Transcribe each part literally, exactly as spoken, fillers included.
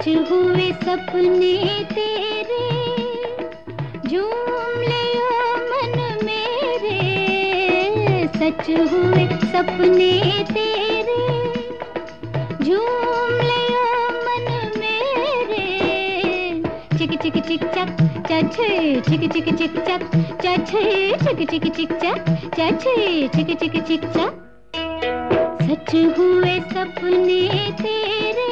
सच हुए सपने तेरे, झूम लियो मन मेरे। सच हुए सपने तेरे, झूम लियो मन मेरे। चिक चिक चिक चक चछे चिक चिक चिक चक चछे चिक चिक चिक चक चछे चिक चिक चिक चक। सच हुए सपने तेरे।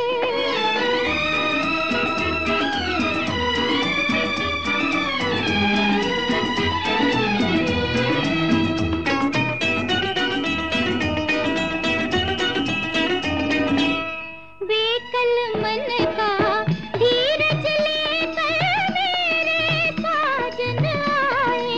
बेकल मन का धीरज लेकर मेरे साजन आए।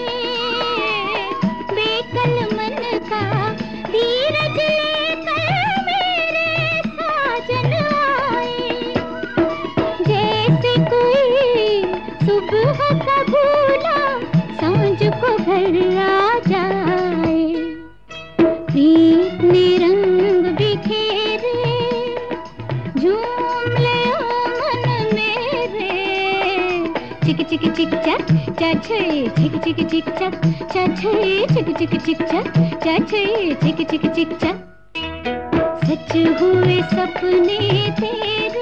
बेकल मन का धीरज लेकर मेरे साजन आए। जैसे कोई सुबह का भूला सांझ को घर आ जाए। प्रीत ने रंग बिखेरे, झूम ले मन मेरे। चिक चिक चिक चक चछे चिक चिक चिक चक चछे चिक चिक चिक चक चछे चिक चिक चिक चक। सच हुए सपने तेरे।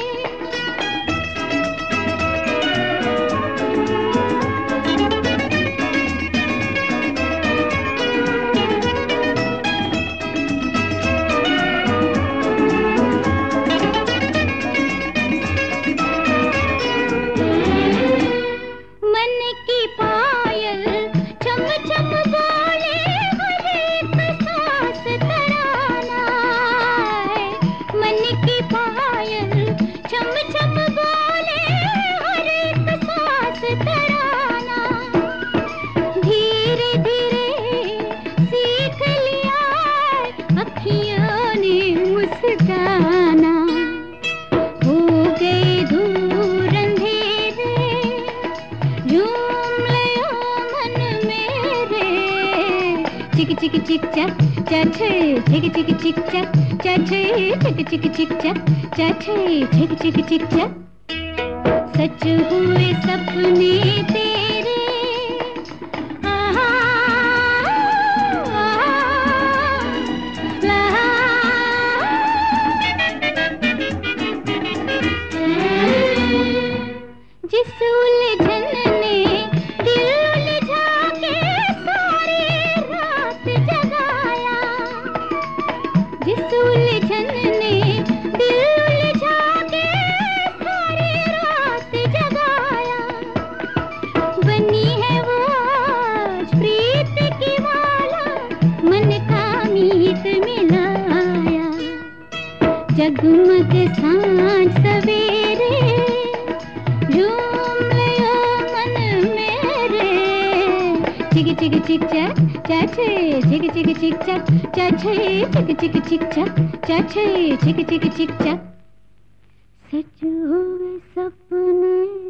गाना हो गए दूर अंधेरे, झूम लियो मन मेरे। चिक चिक चिक चक चछे चिक चिक चिक चक चछे चिक चिक चिक चक चछे चिक चिक चिक चक। सच हुए सपने तेरे। जिस उलझन ने दिल उलझा के सारी रात जगाया। जिस उलझन ने दिल उलझा के सारी रात जगाया। बनी है वो आज प्रीत की माला, मन का मीत मिलाया। जगमग सांझ सवेरे, झूम लियो मन मेरे। चिक चिक चिक चक चछे चिक चिक चिक चक चछे चिक चिक चिक चक चछे चिक चिक चिक चक। सच हुए सपने।